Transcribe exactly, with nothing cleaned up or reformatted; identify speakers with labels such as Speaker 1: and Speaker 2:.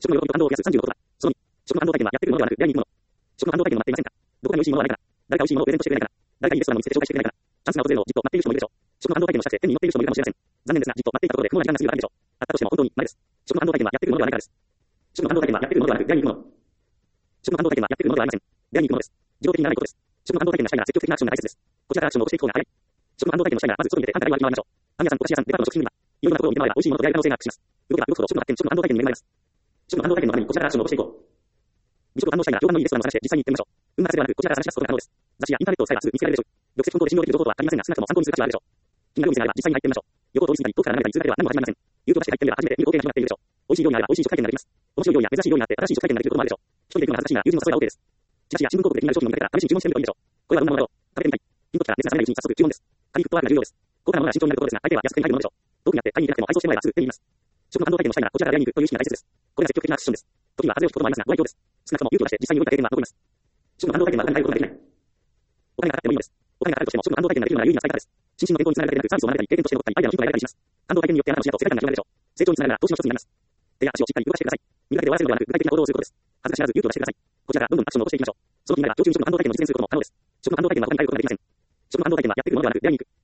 Speaker 1: 食の喜びと感動を増やすさんじゅうのことだ。そのに、食の感動体験はやってくるものではなく、やりに行くもの。食の感動体験を待っていませんか？どこかに美味しいものはないかな？誰か美味しいものをプレゼントしてくれないかな？誰かいいレストランの店で紹介してくれないかな？チャンスが訪れるのをじっと待っている人もいるでしょう。食の感動体験のしたくて手に乗っている人もいるかもしれません。残念ですが、じっと待っていたところで不毛な時間が過ぎるだけでしょう。あったとしても本当に稀です。食の感動体験はやってくるものではないからです。食の感動体験はやってくるものではなく、やりに行くもの。食の感動体験はやってくるものではありません。やりに行くものです。自動的にならないことです。食の感動体験がしたいなら積極的なアクションが大切です。こちらからアクションを起こしていく方が早い。食の感動体験をしたいならまず外に出て反対側に回りましょう。パン屋さん、お菓子屋さん、デパートの食品売り場、いろいろなところを見て回れば美味しいものと出会える可能性がアップします。動けば動くほど食の発展、食の感動体験に恵まれます。食の感動体験のためにこちらからアクションを起こしていこう。美食を堪能したいなら評判のいいレストランを探して実際に行ってみましょう。運がせではなくこちらから探し出すことが可能です。雑誌やインターネットを使えばすぐ見つけられるでしょう。直接本当で信用できる情報とは限りませんが、少なくとも参考にする価値はあるでしょう。気になるお店があれば実際に入ってみましょう。横を通り過ぎたり遠くから離れたり通過では何も始まりません。有料として入ってみれば初めて見る光景が始まっているでしょう。美味しい料理があれば美味しい食体験ができます。面白い料理や珍しい料理があって新しい食体験ができることもあるでしょう。一人で行くのが恥ずかしいなら友人の誘いは OK です。チラシや新聞広告で気になる商品を見かけたら試しに注文してみるといいでしょう。これはどんなものだろう。食べてみたい。ピンときたら熱が冷めないうちに早速注文です。紙フットワークが重要です。高価なものは慎重になることですが、相手は安く手に入るものでしょう。遠くにあって買いに行かなくても愛想してもらえばすぐ手に入ります。食の感動体験をしたいならこちらからやりに行くという意識が大切です。これが積極的なアクションです。時には外れを引くこともありますが、ご愛嬌です。少なくとも勇気を出して実際に動いた経験は残ります。食の感動体験は他に変えることができない。お金がかかってもいいのです。お金がかかるとしても食の感動体験ができるなら有意義な使い方です。心身の健康につながるだけでなく、サービスを学べたり、経験として残ったり、アイデアのヒントが得られたりします。感動体験によってあなたの視野と世界観が広がるでしょう。成長につながるなら投資の一つになります。手や足をしっかり動かしてください。見かけで終わらせるのではなく、具体的な行動をすることです。恥ずかしがらず勇気を出してください。こちらからどんどんアクションを起こしていきましょう。その気になれば、常駐に食の感動体験を実現することも可能です。食の感動体験は他に変えることができません。食の感動体験はやってくるものではなく、出会いに行く。